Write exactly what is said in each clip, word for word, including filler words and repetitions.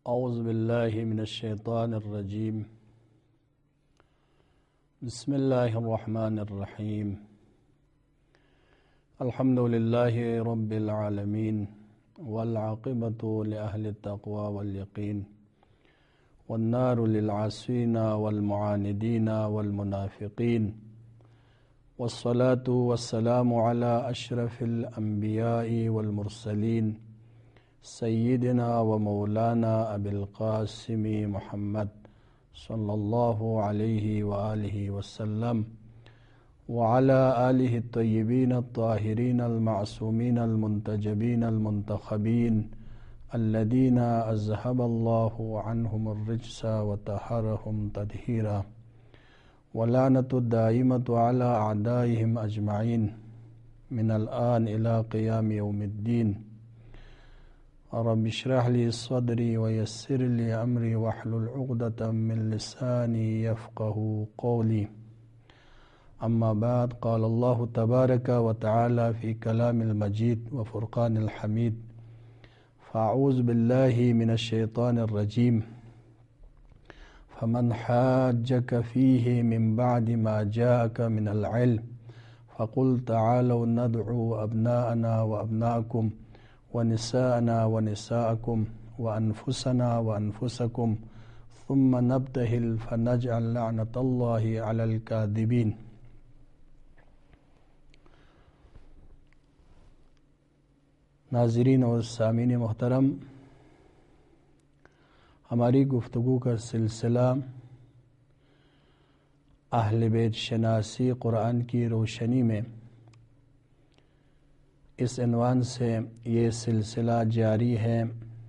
اعوذ باللہ من الشیطان الرجیم بسم اللہ الرحمن الرحیم الحمد للہ رب العالمین والعاقبۃ لأہل التقوی والیقین والنار للعاصین والمعاندین والمنافقین والصلاة والسلام علی اشرف الانبیاء والمرسلین سیدنا و مولانا ابی القاسم محمد صلی اللہ علیہ وآلہ وسلم وعلى آلہ الطیبین الطاہرین المعصومین المنتجبین المنتخبین الذین اذہب اللہ عنہم الرجس وطہرہم تطہیرا ولعنۃ الدائمۃ علی اعدائہم اجمعین من الآن الی قیام یوم الدین رب اشرح لي صدري ويسر لي أمري واحلل عقدة من لساني يفقهوا قولي أما بعد قال الله تبارك وتعالى في كلام المجيد وفرقان الحميد فأعوذ بالله من الشيطان الرجيم فمن حاجك فيه من بعد ما جاءك من العلم فقل تعالوا ندعو أبناءنا وأبناءكم ونساءنا ونساءكم وأنفسنا وأنفسكم ثم نبتهل فنجعل لعنة الله على الكاذبين۔ ناظرین اور سامعین محترم، ہماری گفتگو کا سلسلہ اہل بیت شناسی قرآن کی روشنی میں، اس عنوان سے یہ سلسلہ جاری ہے،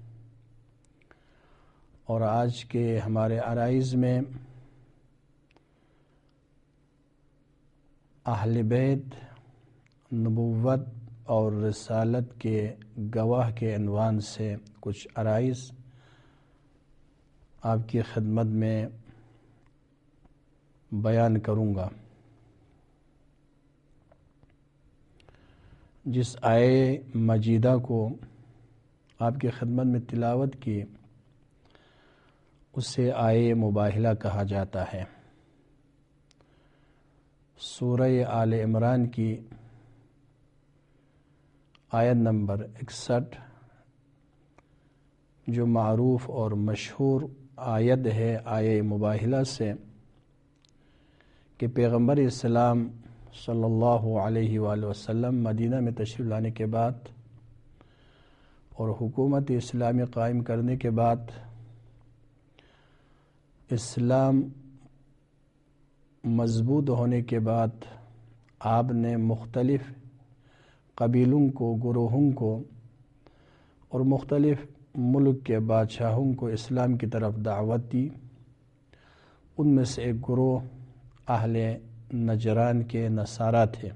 اور آج کے ہمارے عرائض میں اہل بیت نبوت اور رسالت کے گواہ کے عنوان سے کچھ عرائض آپ کی خدمت میں بیان کروں گا۔ جس آیے مجیدہ کو آپ کی خدمت میں تلاوت کی اسے آیے مباہلہ کہا جاتا ہے۔ سورہ آل عمران کی آیت نمبر اکسٹھ، جو معروف اور مشہور آیت ہے آیے مباہلہ سے، کہ پیغمبر اسلام صلی اللہ علیہ وآلہ وسلم مدینہ میں تشریف لانے کے بعد اور حکومت اسلامی قائم کرنے کے بعد اسلام مضبوط ہونے کے بعد آپ نے مختلف قبیلوں کو، گروہوں کو اور مختلف ملک کے بادشاہوں کو اسلام کی طرف دعوت دی۔ ان میں سے ایک گروہ اہل نجران کے نصارہ تھے۔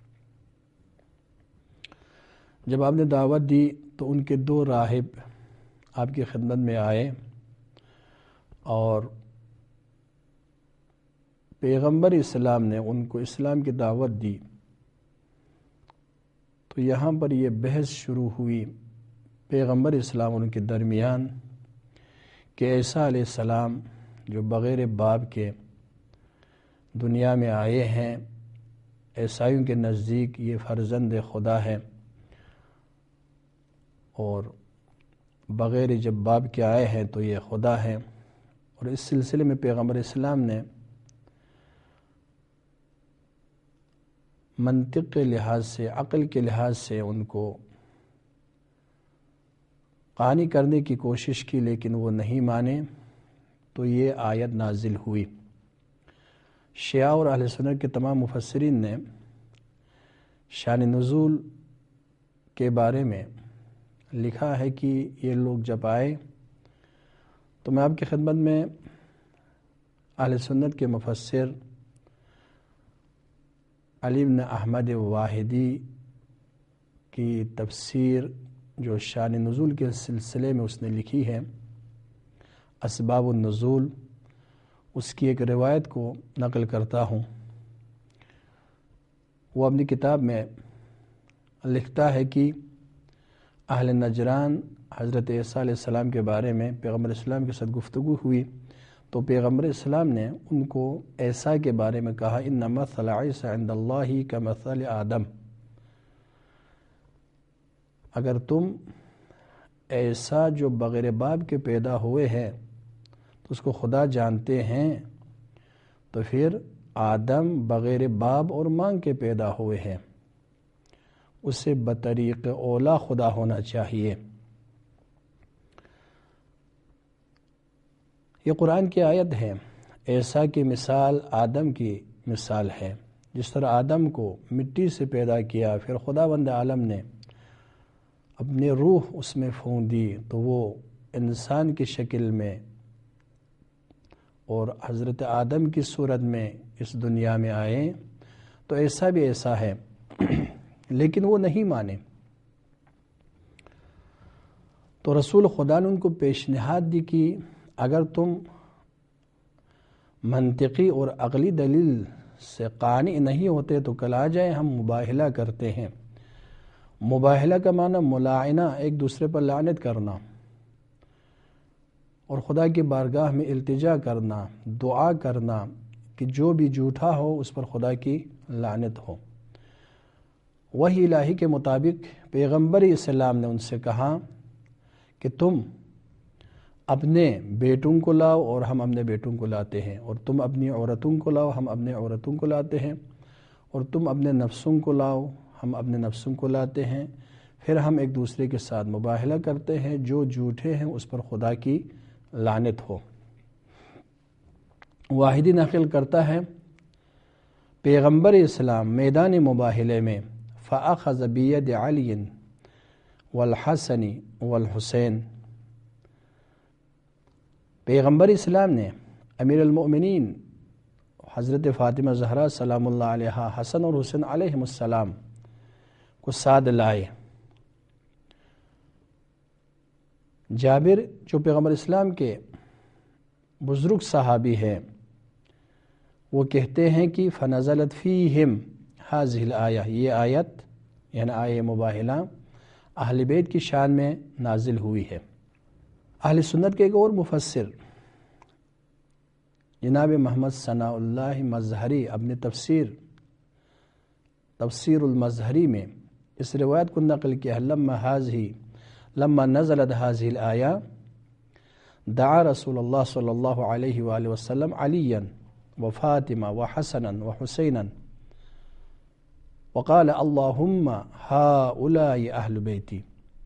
جب آپ نے دعوت دی تو ان کے دو راہب آپ کی خدمت میں آئے اور پیغمبر اسلام نے ان کو اسلام کی دعوت دی، تو یہاں پر یہ بحث شروع ہوئی پیغمبر اسلام ان کے درمیان کہ عیسیٰ علیہ السلام جو بغیر باپ کے دنیا میں آئے ہیں، عیسائیوں کے نزدیک یہ فرزند خدا ہے، اور بغیر جب باپ کے آئے ہیں تو یہ خدا ہے۔ اور اس سلسلے میں پیغمبر اسلام نے منطق کے لحاظ سے، عقل کے لحاظ سے ان کو قانع کرنے کی کوشش کی، لیکن وہ نہیں مانے، تو یہ آیت نازل ہوئی۔ شیعہ اور اہل سنت کے تمام مفسرین نے شان نزول کے بارے میں لکھا ہے کہ یہ لوگ جب آئے تو میں آپ کی خدمت میں اہل سنت کے مفسر علی بن احمد واحدی کی تفسیر جو شان نزول کے سلسلے میں اس نے لکھی ہے، اسباب النزول، اس کی ایک روایت کو نقل کرتا ہوں۔ وہ اپنی کتاب میں لکھتا ہے کہ اہل نجران حضرت عیسیٰ علیہ السلام کے بارے میں پیغمبر اسلام کے ساتھ گفتگو ہوئی تو پیغمبر اسلام نے ان کو عیسیٰ کے بارے میں کہا ان مثل عیسیٰ عند اللہ کمثل آدم، اگر تم عیسیٰ جو بغیر باپ کے پیدا ہوئے ہیں تو اس کو خدا جانتے ہیں، تو پھر آدم بغیر باپ اور ماں کے پیدا ہوئے ہیں، اسے بطریق اولا خدا ہونا چاہیے۔ یہ قرآن کی آیت ہے۔ عیسیٰ کی مثال آدم کی مثال ہے۔ جس طرح آدم کو مٹی سے پیدا کیا، پھر خداوند عالم نے اپنی روح اس میں پھونک دی تو وہ انسان کی شکل میں اور حضرت آدم کی صورت میں اس دنیا میں آئے، تو ایسا بھی ایسا ہے لیکن وہ نہیں مانے۔ تو رسول خدا نے ان کو پیشنہاد دی کہ اگر تم منطقی اور عقلی دلیل سے قانع نہیں ہوتے تو کل آ جائیں، ہم مباہلہ کرتے ہیں۔ مباہلہ کا معنی ملاعنہ، ایک دوسرے پر لعنت کرنا اور خدا کی بارگاہ میں التجا کرنا، دعا کرنا کہ جو بھی جھوٹا ہو اس پر خدا کی لعنت ہو۔ وحی الہی کے مطابق پیغمبر اسلام نے ان سے کہا کہ تم اپنے بیٹوں کو لاؤ اور ہم اپنے بیٹوں کو لاتے ہیں، اور تم اپنی عورتوں کو لاؤ ہم اپنے عورتوں کو لاتے ہیں، اور تم اپنے نفسوں کو لاؤ ہم اپنے نفسوں کو لاتے ہیں، پھر ہم ایک دوسرے کے ساتھ مباہلہ کرتے ہیں، جو جھوٹے ہیں اس پر خدا کی لعنت ہو۔ واحدی نقل کرتا ہے پیغمبر اسلام میدان مباہلے میں فَأَخَذَ بِيَدِ عَلِيٍ وَالْحَسَنِ وَالْحُسَيْنِ، پیغمبر اسلام نے امیر المؤمنین حضرت فاطمہ زہرا سلام اللہ علیہا، حسن اور حسین علیہم السلام کو ساتھ لائے۔ جابر جو پیغمبر اسلام کے بزرگ صحابی ہے، وہ کہتے ہیں کہ فنزلت فیہم ہذہ الآیہ، یہ آیت یعنی آیہ مباہلہ اہل بیت کی شان میں نازل ہوئی ہے۔ اہل سنت کے ایک اور مفسر جناب محمد ثناء اللہ مظہری اپنے تفسیر تفسیر المظہری میں اس روایت کو نقل کیا، لما ہذہ لما نزلت هذه الآية دعا رسول اللہ صلی اللہ علیہ وآلہ وسلم علیا وفاطمہ وحسنا وحسینا وقال اللہم ہؤلاء اہل بیتی۔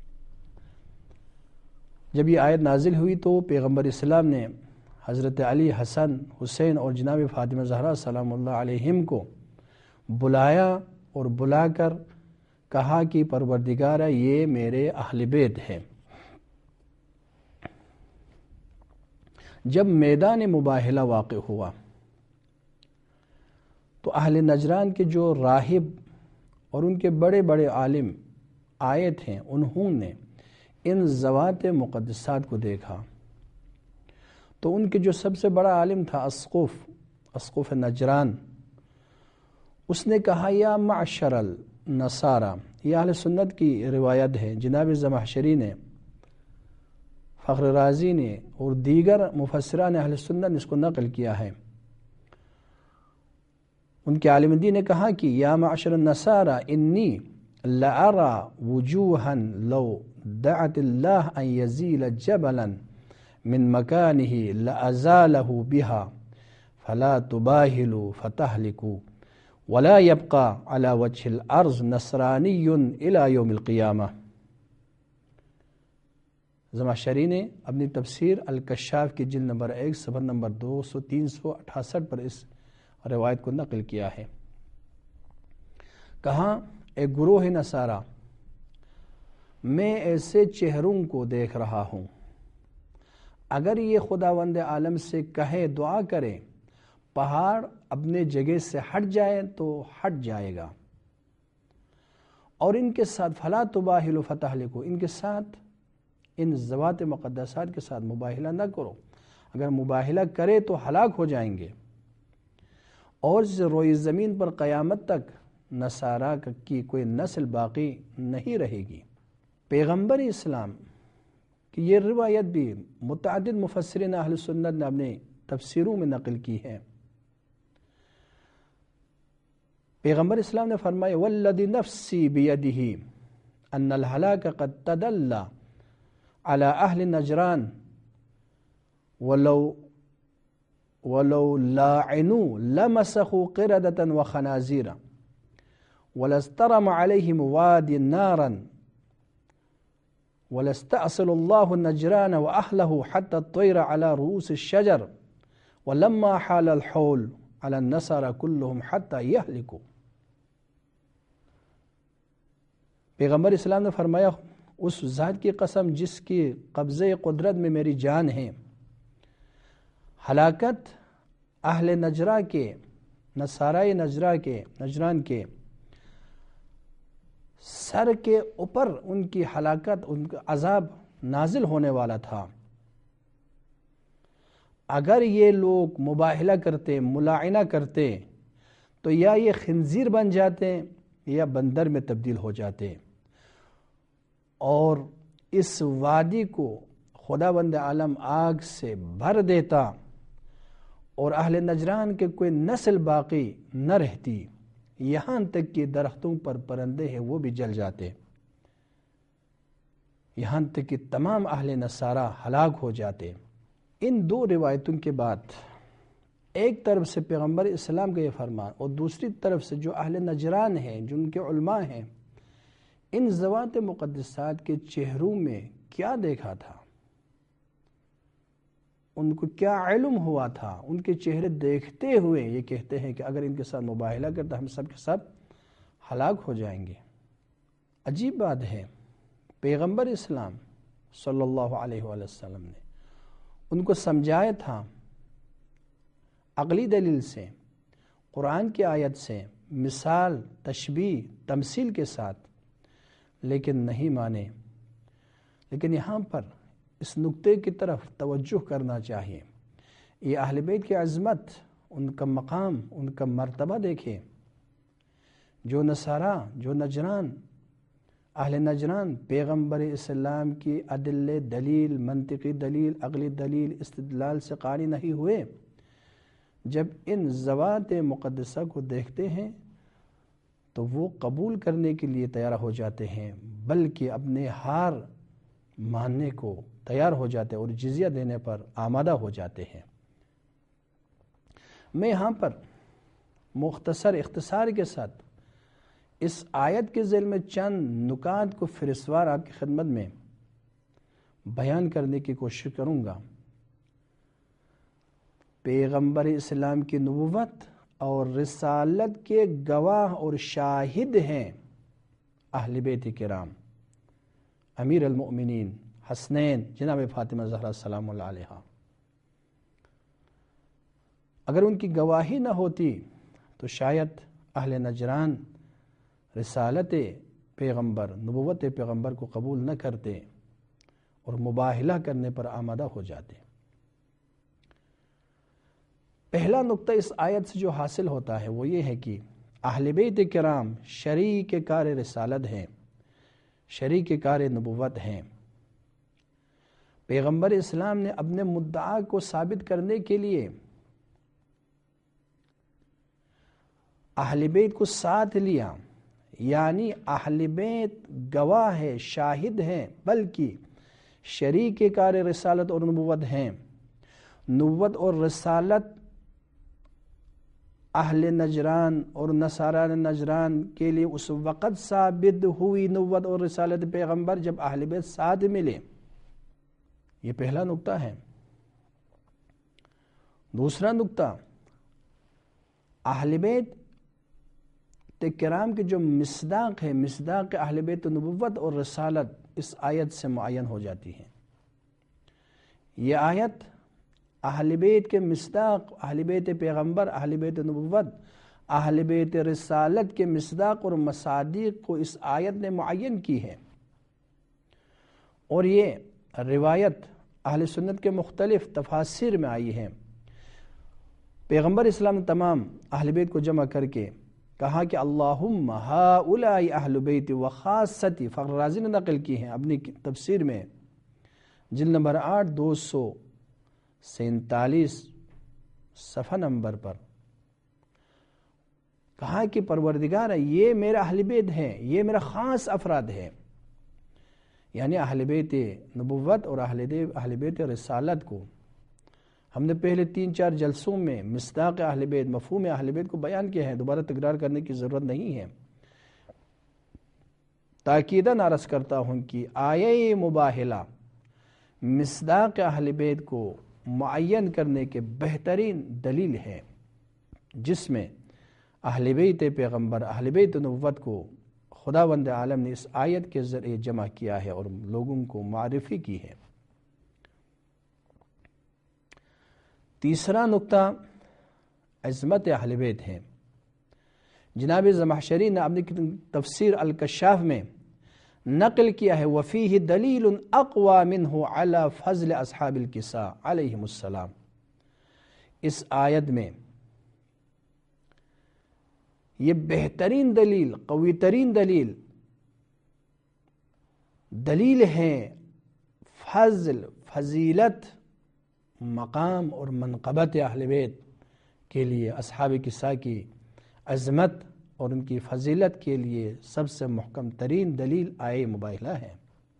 جب یہ آیت نازل ہوئی تو پیغمبر اسلام نے حضرت علی، حسن، حسین اور جناب فاطمہ زہرا سلام اللہ علیہم کو بلایا اور بلا کر کہا کہ پروردگارہ یہ میرے اہل بیت ہیں۔ جب میدان مباہلہ واقع ہوا تو اہل نجران کے جو راہب اور ان کے بڑے بڑے عالم آئے تھے، انہوں نے ان ذوات مقدسات کو دیکھا تو ان کے جو سب سے بڑا عالم تھا اسقف اسقف نجران، اس نے کہا یا معشر النصارى، یہ اہل سنت کی روایت ہے، جناب زمخشری نے، فخر رازی نے اور دیگر مفسران اہل سنت نے اس کو نقل کیا ہے۔ ان کے عالم دین نے کہا کہ یا معشر النصارى انی لأرى وجوہا لو دعت اللہ ان یزیل جبلا من مکانہ لأزالہ بها فلا تباہلوا فتہلکوا ولا يبقى على وجه الارض نصرانی الى یوم القیامہ۔ زمخشری نے اپنی تفسیر الکشاف کی جلد نمبر ایک صفحہ نمبر دو سو تین سو اٹھاسٹھ پر اس روایت کو نقل کیا ہے۔ کہاں ایک گروہ نصارہ میں ایسے چہروں کو دیکھ رہا ہوں، اگر یہ خداوند عالم سے کہے دعا کرے پہاڑ اپنے جگہ سے ہٹ جائے تو ہٹ جائے گا، اور ان کے ساتھ فلا تباہلوا فتہلکوا، ان کے ساتھ ان ذوات مقدسات کے ساتھ مباہلہ نہ کرو، اگر مباہلہ کرے تو ہلاک ہو جائیں گے، اور روئی زمین پر قیامت تک نصارہ کی کوئی نسل باقی نہیں رہے گی۔ پیغمبر اسلام کی یہ روایت بھی متعدد مفسرین اہل سنت نے اپنے تفسیروں میں نقل کی ہے۔ پیغمبر اسلام نے فرمایا والذی نفسی بیدہ ان الہلاک قد تدلی علی اہل نجران ولو ولو لاعنوا لمسخوا قردة وخنازیر ولسترم علیہم وادی نارا ولستأصل اللہ النجران وأهله حتى الطير على رؤوس الشجر ولما حال الحول على النصارى كلهم حتى يهلكوا۔ پیغمبر اسلام نے فرمایا اس ذات کی قسم جس کی قبضے قدرت میں میری جان ہے، ہلاکت اہل نجرا کے، نصارائی نجرا کے، نجران کے سر کے اوپر ان کی ہلاکت، ان کا عذاب نازل ہونے والا تھا۔ اگر یہ لوگ مباہلہ کرتے، ملاعنہ کرتے تو یا یہ خنزیر بن جاتے یا بندر میں تبدیل ہو جاتے، اور اس وادی کو خداوند عالم آگ سے بھر دیتا اور اہل نجران کے کوئی نسل باقی نہ رہتی، یہاں تک کہ درختوں پر پرندے ہیں وہ بھی جل جاتے، یہاں تک کہ تمام اہل نصارہ ہلاک ہو جاتے۔ ان دو روایتوں کے بعد ایک طرف سے پیغمبر اسلام کا یہ فرمان اور دوسری طرف سے جو اہل نجران ہیں، جن کے علماء ہیں، ان ذوات مقدسات کے چہروں میں کیا دیکھا تھا، ان کو کیا علم ہوا تھا، ان کے چہرے دیکھتے ہوئے یہ کہتے ہیں کہ اگر ان کے ساتھ مباہلہ کرتا ہم سب کے سب ہلاک ہو جائیں گے۔ عجیب بات ہے، پیغمبر اسلام صلی اللہ علیہ وآلہ وسلم نے ان کو سمجھایا تھا عقلی دلیل سے، قرآن کی آیت سے، مثال، تشبیہ، تمثیل کے ساتھ، لیکن نہیں مانے۔ لیکن یہاں پر اس نقطے کی طرف توجہ کرنا چاہیے، یہ اہل بیت کی عظمت، ان کا مقام، ان کا مرتبہ دیکھیں۔ جو نصارہ، جو نجران، اہل نجران پیغمبر اسلام کی عدل دلیل، منطقی دلیل، عقلی دلیل، استدلال سے قانع نہیں ہوئے، جب ان ذوات مقدسہ کو دیکھتے ہیں تو وہ قبول کرنے کے لیے تیار ہو جاتے ہیں، بلکہ اپنے ہار ماننے کو تیار ہو جاتے ہیں اور جزیہ دینے پر آمادہ ہو جاتے ہیں۔ میں یہاں پر مختصر اختصار کے ساتھ اس آیت کے ذیل میں چند نکات کو فہرستوار آپ کی خدمت میں بیان کرنے کی کوشش کروں گا۔ پیغمبر اسلام کی نبوت اور رسالت کے گواہ اور شاہد ہیں اہل بیت کرام، امیر المؤمنین حسنین جناب فاطمہ زہرا سلام اللہ علیہا۔ اگر ان کی گواہی نہ ہوتی تو شاید اہل نجران رسالت پیغمبر، نبوت پیغمبر کو قبول نہ کرتے اور مباہلہ کرنے پر آمادہ ہو جاتے۔ پہلا نقطہ اس آیت سے جو حاصل ہوتا ہے وہ یہ ہے کہ اہل بیت کرام شریک کار رسالت ہیں، شریک کار نبوت ہیں۔ پیغمبر اسلام نے اپنے مدعا کو ثابت کرنے کے لیے اہل بیت کو ساتھ لیا، یعنی اہل بیت گواہ ہے، شاہد ہیں، بلکہ شریک کار رسالت اور نبوت ہیں۔ نبوت اور رسالت اہل نجران اور نصاران نجران کے لیے اس وقت ثابت ہوئی نبوت اور رسالت پیغمبر جب اہل بیت ساتھ ملے۔ یہ پہلا نقطہ ہے۔ دوسرا نقطہ، اہل بیت کرام کے جو مصداق ہے، مصداق اہل بیت نبوت اور رسالت اس آیت سے معین ہو جاتی ہے۔ یہ آیت اہل بیت کے مصداق، اہل بیت پیغمبر، اہل بیت نبوت، اہل بیت رسالت کے مصداق اور مصادیق کو اس آیت نے معین کی ہے، اور یہ روایت اہل سنت کے مختلف تفاسیر میں آئی ہے۔ پیغمبر اسلام نے تمام اہل بیت کو جمع کر کے کہا کہ اللہم ہؤلاء اہل بیت و خاصتی، فخر رازی نے نقل کی ہیں اپنی تفسیر میں جلد نمبر آٹھ دو سو سینتالیس صفحہ نمبر پر، کہا کہ پروردگار یہ میرا اہل بیت ہے، یہ میرا خاص افراد ہے، یعنی اہل بیت نبوت اور اہل بیت رسالت کو ہم نے پہلے تین چار جلسوں میں مصداق اہل بیت، مفہوم اہل بیت کو بیان کیا ہے، دوبارہ تکرار کرنے کی ضرورت نہیں ہے۔ تاکیداً عرض کرتا ہوں کہ آیہ مباہلہ مصداق اہل بیت کو معین کرنے کے بہترین دلیل ہے، جس میں اہل بیت پیغمبر، اہل بیت نبوت کو خداوند عالم نے اس آیت کے ذریعے جمع کیا ہے اور لوگوں کو معرفی کی ہے۔ تیسرا نقطہ عظمت اہل بیت ہے۔ جناب زمخشری نے اپنی تفسیر الکشاف میں نقل کیا ہے وَفِيهِ دَلِيلٌ أَقْوَى مِنْهُ عَلَى فَضْلِ أَصْحَابِ الْكِسَاءِ علیہم السلام، اس آیت میں یہ بہترین دلیل، قوی ترین دلیل دلیل ہے فضل، فضیلت، مقام اور منقبت اہل بیت کے لیے، اصحاب کساء کی عظمت اور ان کی فضیلت کے لیے سب سے محکم ترین دلیل آیہ مباہلہ ہے۔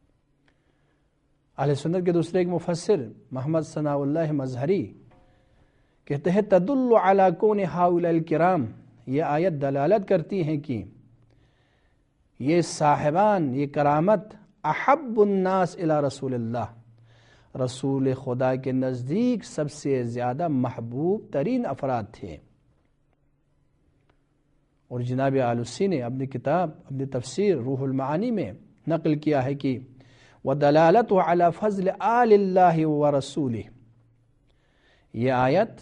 اہل سنت کے دوسرے ایک مفسر محمد ثناء اللہ مظہری کہتے ہیں تدل علی کون ہؤلاء الکرام، یہ آیت دلالت کرتی ہے کہ یہ صاحبان، یہ کرامت احب الناس الی رسول اللہ، رسول خدا کے نزدیک سب سے زیادہ محبوب ترین افراد تھے۔ اور جناب آلوسی نے اپنی کتاب، اپنی تفسیر روح المعانی میں نقل کیا ہے کہ وَدَلَالَتُ عَلَى فَضْلِ آلِ اللَّهِ وَرَسُولِهِ، یہ آیت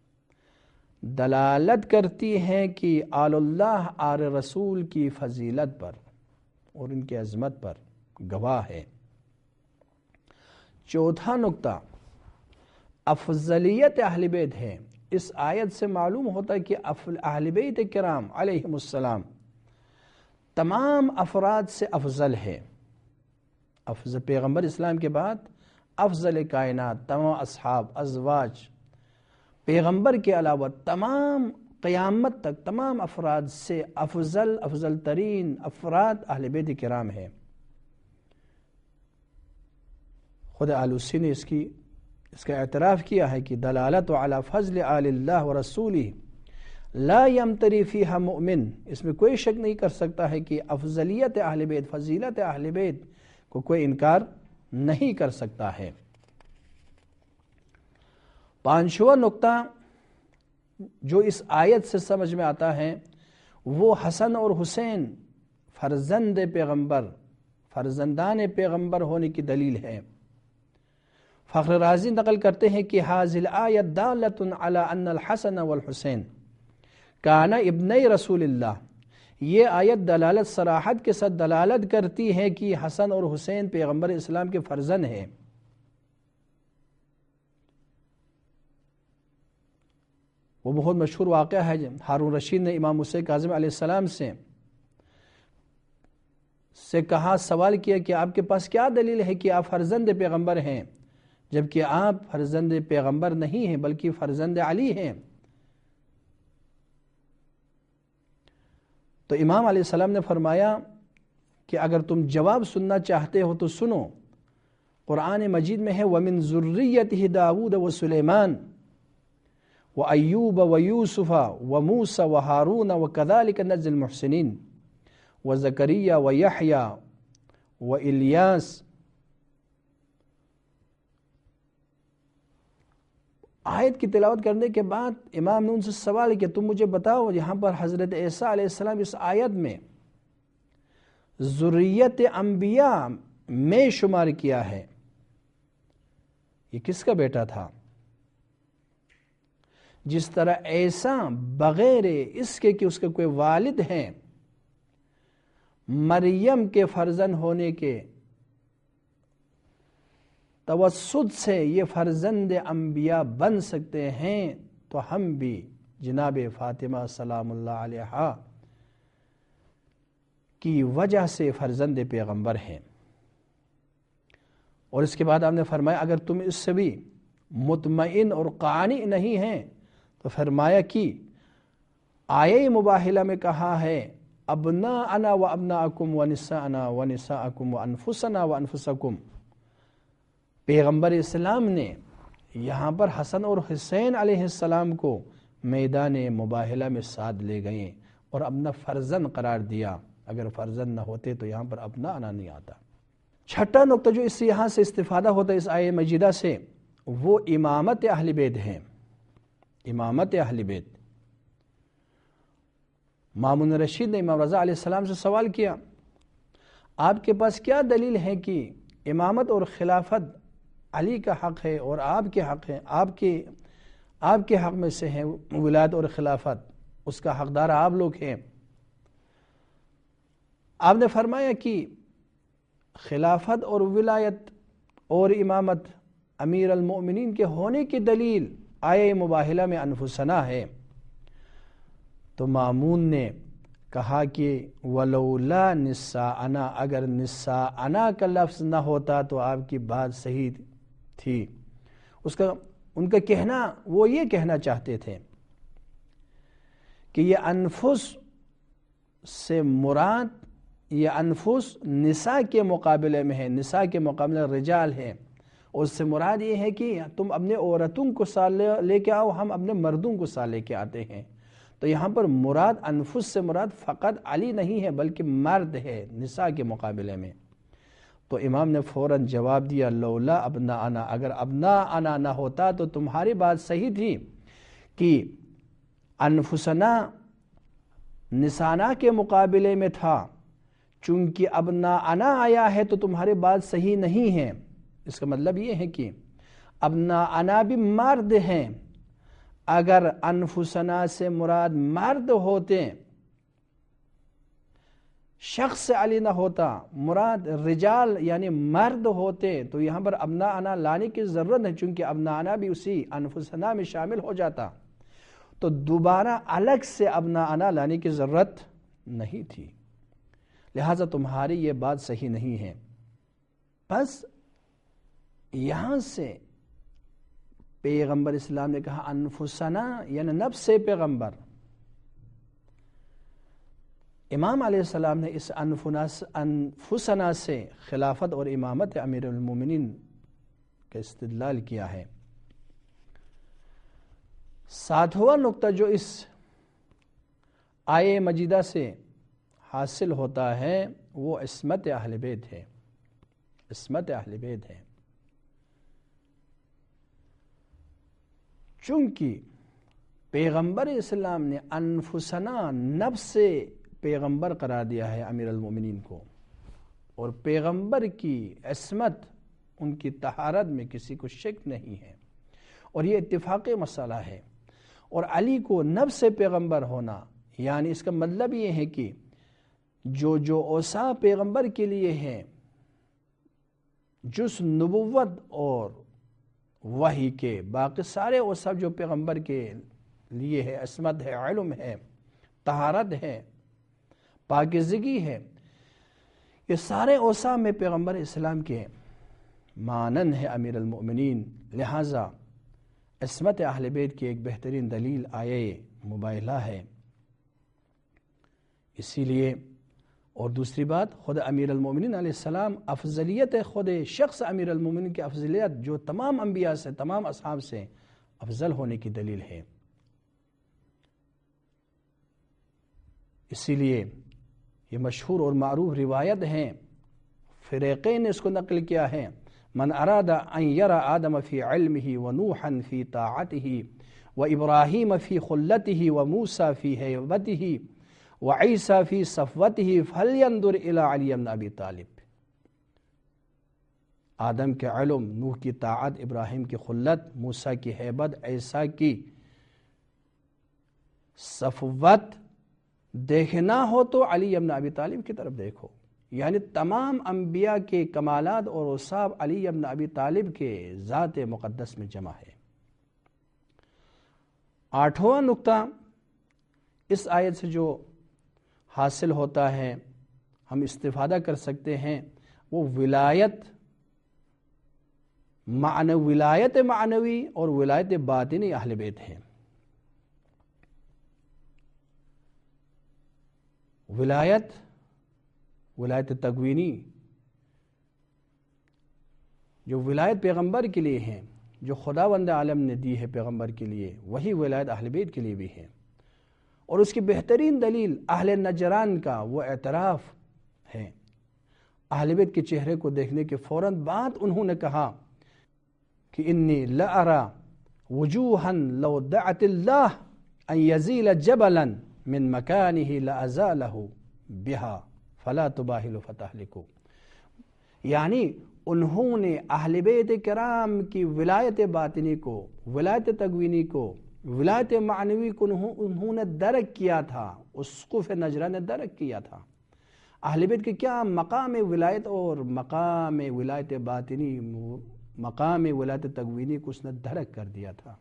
دلالت کرتی ہے کہ آل اللہ، آل رسول کی فضیلت پر اور ان کی عظمت پر گواہ ہے۔ چوتھا نقطہ افضلیت اہل بیت ہے۔ اس آیت سے معلوم ہوتا ہے کہ اہل بیت کرام علیہم السلام تمام افراد سے افضل ہے۔ افضل پیغمبر اسلام کے بعد افضل کائنات، تمام اصحاب، ازواج، پیغمبر کے علاوہ تمام قیامت تک تمام افراد سے افضل افضل ترین افراد اہل بیت کرام ہیں۔ خود آلوسی نے اس کی اس کا اعتراف کیا ہے کہ دلالت علی فضل آل اللہ ورسولہ لا یمتری فیہا مؤمن، اس میں کوئی شک نہیں کر سکتا ہے کہ افضلیت اہل بیت، فضیلت اہل بیت کو کوئی انکار نہیں کر سکتا ہے۔ پانچواں نقطہ جو اس آیت سے سمجھ میں آتا ہے وہ حسن اور حسین فرزند پیغمبر، فرزندان پیغمبر ہونے کی دلیل ہے۔ فخر رازی نقل کرتے ہیں کہ هذه الآیت دالۃ علی ان الحسن والحسین کانا ابنی رسول اللہ، یہ آیت دلالت صراحت کے ساتھ دلالت کرتی ہے کہ حسن اور حسین پیغمبر اسلام کے فرزند ہیں۔ وہ بہت مشہور واقعہ ہے، ہارون رشید نے امام موسیٰ کاظم علیہ السلام سے سے کہا، سوال کیا کہ آپ کے پاس کیا دلیل ہے کہ آپ فرزند پیغمبر ہیں، جبکہ آپ فرزند پیغمبر نہیں ہیں بلکہ فرزند علی ہیں۔ تو امام علیہ السلام نے فرمایا کہ اگر تم جواب سننا چاہتے ہو تو سنو، قرآن مجید میں ہے وَمِن ذُرِّيَّتِهِ داود وسلیمان وَأَيُّوبَ وَيُوسُفَ وَمُوسَى وَهَارُونَ وَكَذَلِكَ نَجْزِي الْمُحْسِنِينَ وَزَكَرِيَّا وَيَحْيَا وَإِلْيَاسَ۔ آیت کی تلاوت کرنے کے بعد امام نے ان سے سوال کیا تم مجھے بتاؤ یہاں پر حضرت عیسیٰ علیہ السلام اس آیت میں ذریت انبیاء میں شمار کیا ہے، یہ کس کا بیٹا تھا؟ جس طرح عیسیٰ بغیر اس کے کہ اس کے کوئی والد ہیں، مریم کے فرزند ہونے کے توسط سے یہ فرزند انبیاء بن سکتے ہیں، تو ہم بھی جناب فاطمہ سلام اللہ علیہا کی وجہ سے فرزند پیغمبر ہیں۔ اور اس کے بعد آپ نے فرمایا اگر تم اس سے بھی مطمئن اور قانع نہیں ہیں تو فرمایا کہ آیہ مباہلہ میں کہا ہے ابناءنا و ابناءکم و نساءنا و نساءکم و انفسنا و انفسکم۔ پیغمبر اسلام نے یہاں پر حسن اور حسین علیہ السلام کو میدان مباہلہ میں ساتھ لے گئے اور اپنا فرزند قرار دیا۔ اگر فرزند نہ ہوتے تو یہاں پر ابنا آنا نہیں آتا۔ چھٹا نقطہ جو اس سے یہاں سے استفادہ ہوتا ہے اس آیہ مجیدہ سے، وہ امامت اہل بیت ہے۔ امامت اہل بیت۔ مامون رشید نے امام رضا علیہ السلام سے سوال کیا آپ کے پاس کیا دلیل ہے کہ امامت اور خلافت علی کا حق ہے اور آپ کے حق ہے، آپ کے آپ کے حق میں سے ہے ولایت اور خلافت، اس کا حقدار آپ لوگ ہیں۔ آپ نے فرمایا کہ خلافت اور ولایت اور امامت امیر المؤمنین کے ہونے کی دلیل آیہ مباہلہ میں انفسنا ہے۔ تو مامون نے کہا کہ ولولا نساءنا، اگر نساءنا کا لفظ نہ ہوتا تو آپ کی بات صحیح تھی۔ اس کا ان کا کہنا وہ یہ کہنا چاہتے تھے کہ یہ انفس سے مراد یہ انفس نساء کے مقابلے میں ہے، نساء کے مقابلے رجال ہے، اور اس سے مراد یہ ہے کہ تم اپنے عورتوں کو ساتھ لے کے آؤ، ہم اپنے مردوں کو ساتھ لے کے آتے ہیں۔ تو یہاں پر مراد انفس سے مراد فقط علی نہیں ہے بلکہ مرد ہے نساء کے مقابلے میں۔ تو امام نے فوراً جواب دیا لولا ابناءنا، اگر ابناءنا نہ ہوتا تو تمہاری بات صحیح تھی کہ انفسنا نسانا کے مقابلے میں تھا، چونکہ ابناءنا آیا ہے تو تمہاری بات صحیح نہیں ہے۔ اس کا مطلب یہ ہے کہ ابناءنا بھی مرد ہیں، اگر انفسنا سے مراد مرد ہوتے، شخص علی نہ ہوتا، مراد رجال یعنی مرد ہوتے تو یہاں پر ابناءنا لانے کی ضرورت ہے، چونکہ ابناءنا بھی اسی انفسنا میں شامل ہو جاتا، تو دوبارہ الگ سے ابناءنا لانے کی ضرورت نہیں تھی، لہٰذا تمہاری یہ بات صحیح نہیں ہے۔ بس یہاں سے پیغمبر اسلام نے کہا انفسنا یعنی نفس پیغمبر۔ امام علیہ السلام نے اس انفسنا سے خلافت اور امامت امیر المومنین کا استدلال کیا ہے۔ ساتواں نقطہ جو اس آیہ مجیدہ سے حاصل ہوتا ہے وہ عصمت اہل بیت ہے، عصمت اہل بیت ہے۔ چونکہ پیغمبر اسلام نے انفسنا نفس پیغمبر قرار دیا ہے امیر المومنین کو، اور پیغمبر کی عصمت ان کی طہارت میں کسی کو شک نہیں ہے، اور یہ اتفاقی مسئلہ ہے۔ اور علی کو نفس پیغمبر ہونا یعنی اس کا مطلب یہ ہے کہ جو جو اوصاف پیغمبر کے لیے ہیں، جس نبوت اور وحی کے باقی سارے اوصاف جو پیغمبر کے لیے ہے، عصمت ہے، علم ہے، طہارت ہے، پاکیزگی ہے، یہ سارے اوصاف میں پیغمبر اسلام کے مانند ہے امیر المؤمنین، لہٰذا عصمت اہل بیت کی ایک بہترین دلیل آیہ مباہلہ ہے۔ اسی لیے اور دوسری بات خود امیر المومنین علیہ السلام افضلیت خود شخص امیر المومنین کی افضلیت جو تمام انبیاء سے تمام اصحاب سے افضل ہونے کی دلیل ہے۔ اسی لیے یہ مشہور اور معروف روایت ہیں، فریقین نے اس کو نقل کیا ہے، من اراد ان یرى آدم فی علمہ ونوحا فی طاعتہ وابراہیم فی خلتہ وموسیٰ فی حیبتہ وعیسیٰ فی صفوتہ فلینظر الی علی بن ابی طالب۔ آدم کے علم، نوح کی طاعت، ابراہیم کی خلت، موسیٰ کی حیبت، عیسیٰ کی صفوت دیکھنا ہو تو علی بن ابی طالب کی طرف دیکھو، یعنی تمام انبیاء کے کمالات اور اوصاف علی بن ابی طالب کے ذات مقدس میں جمع ہے۔ آٹھواں نقطہ اس آیت سے جو حاصل ہوتا ہے ہم استفادہ کر سکتے ہیں وہ ولایت معنی ولایت معنوی اور ولایت باطنی اہل بیت ہیں۔ ولایت ولایت تکوینی جو ولایت پیغمبر کے لیے ہیں، جو خداوند عالم نے دی ہے پیغمبر کے لیے، وہی ولایت اہل بیت کے لیے بھی ہے۔ اور اس کی بہترین دلیل اہل نجران کا وہ اعتراف ہے۔ اہل بیت کے چہرے کو دیکھنے کے فوراً بعد انہوں نے کہا کہ انی لأرى وجوہا لو دعت اللہ ان یزیل جبلا من مکانہ لأزالہ بہا فلا تباہل فتہلکو، یعنی انہوں نے اہل بیت کرام کی ولایت باطنی کو، ولایت تکوینی کو، ولایت معنوی کو انہوں نے درک کیا تھا، اسقف نجرہ نے درک کیا تھا۔ اہل بیت کے کیا مقام ولایت اور مقام ولایت باطنی، مقام ولایت تکوینی کو اس نے درک کر دیا تھا۔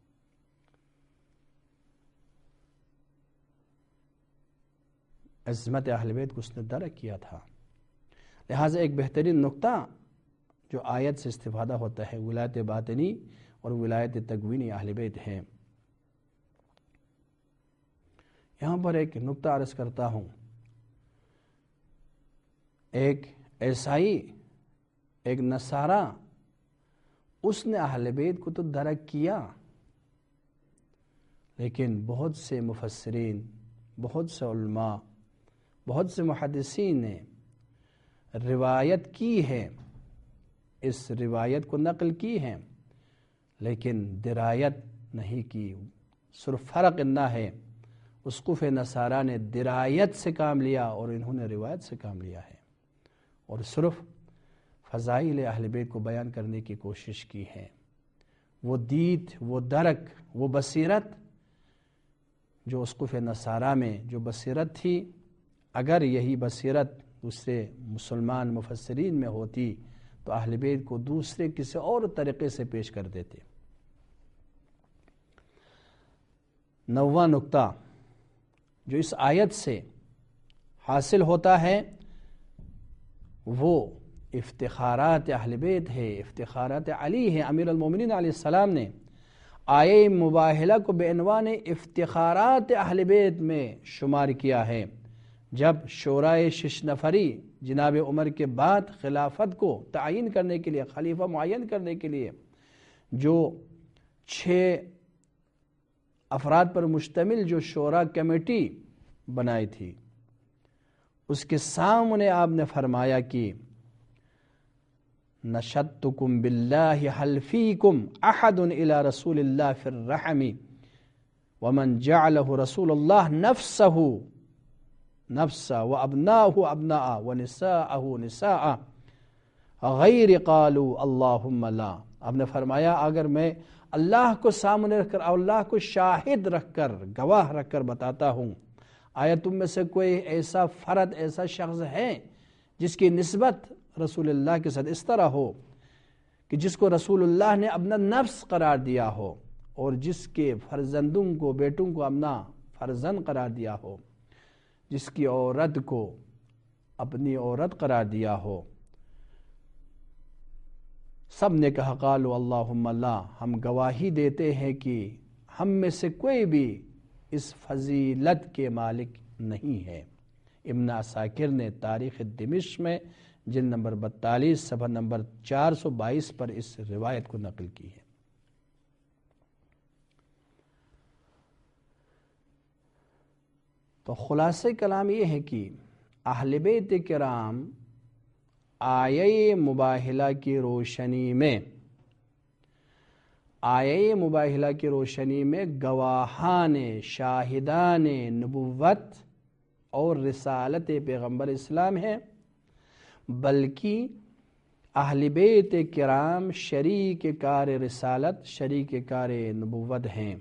عظمت اہل بیت کو اس نے درک کیا تھا۔ لہٰذا ایک بہترین نقطہ جو آیت سے استفادہ ہوتا ہے ولایت باطنی اور ولایت تکوینی اہل بیت ہیں۔ یہاں پر ایک نقطہ عرض کرتا ہوں، ایک عیسائی، ایک نصارہ، اس نے اہل بیت کو تو درک کیا، لیکن بہت سے مفسرین، بہت سے علماء، بہت سے محدثین نے روایت کی ہے، اس روایت کو نقل کی ہے، لیکن درایت نہیں کی۔ صرف فرق اتنا ہے، اسقف نصارہ نے درایت سے کام لیا اور انہوں نے روایت سے کام لیا ہے، اور صرف فضائل اہل بیت کو بیان کرنے کی کوشش کی ہے۔ وہ دید، وہ درک، وہ بصیرت جو اسقف نصارہ میں جو بصیرت تھی، اگر یہی بصیرت دوسرے مسلمان مفسرین میں ہوتی تو اہل بیت کو دوسرے کسی اور طریقے سے پیش کر دیتے۔ نواں نقطہ جو اس آیت سے حاصل ہوتا ہے وہ افتخارات اہل بیت ہے، افتخارات علی ہے۔ امیر المومنین علیہ السلام نے آیہ مباہلہ کو بعنوان افتخارات اہل بیت میں شمار کیا ہے۔ جب شورائے شش نفری جناب عمر کے بعد خلافت کو تعین کرنے کے لیے، خلیفہ معین کرنے کے لیے جو چھ افراد پر مشتمل جو شورا کمیٹی بنائی تھی، اس کے سامنے آپ نے فرمایا کہ نشدتکم باللہ حل فیکم احد الى رسول اللہ فی الرحم ومن جعلہ رسول اللہ نفسہ نفسا وابناہ ابناء ونساءہ نساء غیر قالوا اللہم لا۔ آپ نے فرمایا اگر میں اللہ کو سامنے رکھ کر، اللہ کو شاہد رکھ کر، گواہ رکھ کر بتاتا ہوں، آیا تم میں سے کوئی ایسا فرد، ایسا شخص ہے جس کی نسبت رسول اللہ کے ساتھ اس طرح ہو کہ جس کو رسول اللہ نے اپنا نفس قرار دیا ہو اور جس کے فرزندوں کو، بیٹوں کو اپنا فرزند قرار دیا ہو، جس کی عورت کو اپنی عورت قرار دیا ہو؟ سب نے کہا قالوا اللہم لا، ہم گواہی دیتے ہیں کہ ہم میں سے کوئی بھی اس فضیلت کے مالک نہیں ہے۔ ابن عساکر نے تاریخ دمشق میں جلد نمبر بتالیس صفحہ نمبر چار سو بائیس پر اس روایت کو نقل کی ہے۔ تو خلاصہ کلام یہ ہے کہ اہل بیت کرام آیہ مباہلہ کی روشنی میں آیہ مباہلہ کی روشنی میں گواہان، شاہدان نبوت اور رسالت پیغمبر اسلام ہے، بلکہ اہل بیت کرام شریک کار رسالت، شریک کار نبوت ہیں۔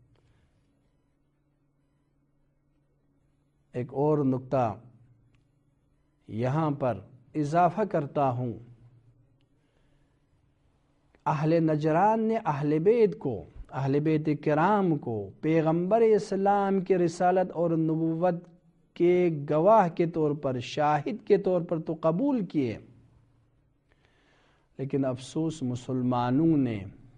ایک اور نقطہ یہاں پر اضافہ کرتا ہوں، اہل نجران نے اہل بیت کو، اہل بیت کرام کو پیغمبر اسلام کی رسالت اور نبوت کے گواہ کے طور پر، شاہد کے طور پر تو قبول کیے، لیکن افسوس مسلمانوں نے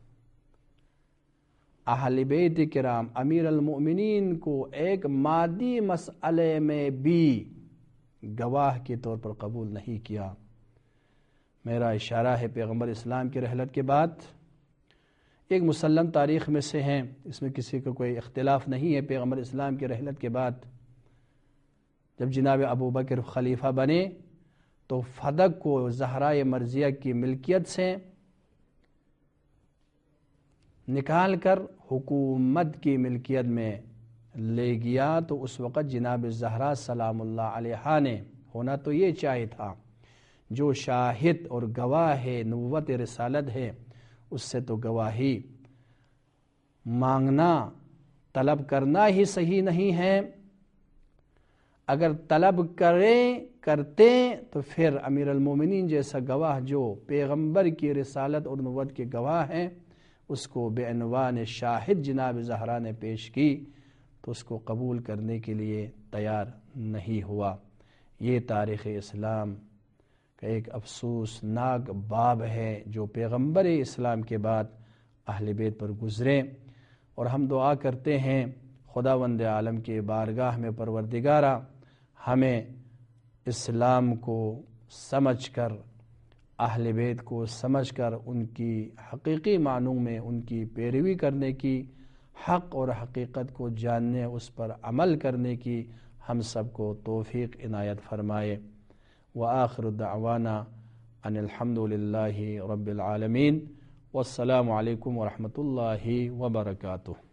اہل بیت کرام امیر المؤمنین کو ایک مادی مسئلے میں بھی گواہ کے طور پر قبول نہیں کیا۔ میرا اشارہ ہے پیغمبر اسلام کی رحلت کے بعد، ایک مسلم تاریخ میں سے ہیں، اس میں کسی کو کوئی اختلاف نہیں ہے، پیغمبر اسلام کی رحلت کے بعد جب جناب ابو بکر خلیفہ بنے تو فدق کو زہرائے مرضیہ کی ملکیت سے نکال کر حکومت کی ملکیت میں لے گیا، تو اس وقت جناب زہرا سلام اللہ علیہا نے ہونا تو یہ چاہیے تھا، جو شاہد اور گواہ ہے نبوت رسالت ہے اس سے تو گواہی مانگنا، طلب کرنا ہی صحیح نہیں ہے۔ اگر طلب کریں کرتے تو پھر امیر المومنین جیسا گواہ جو پیغمبر کی رسالت اور نبوت کے گواہ ہیں اس کو بے عنوان شاہد جناب زہرا نے پیش کی تو اس کو قبول کرنے کے لیے تیار نہیں ہوا۔ یہ تاریخ اسلام کا ایک افسوسناک باب ہے جو پیغمبر اسلام کے بعد اہل بیت پر گزرے، اور ہم دعا کرتے ہیں خداوند عالم کے بارگاہ میں پروردگارہ ہمیں اسلام کو سمجھ کر، اہل بیت کو سمجھ کر ان کی حقیقی معنوں میں ان کی پیروی کرنے کی، حق اور حقیقت کو جاننے، اس پر عمل کرنے کی ہم سب کو توفیق عنایت فرمائے۔ وآخر دعوانا ان الحمد للہ رب العالمین، والسلام علیکم ورحمۃ اللہ وبرکاتہ۔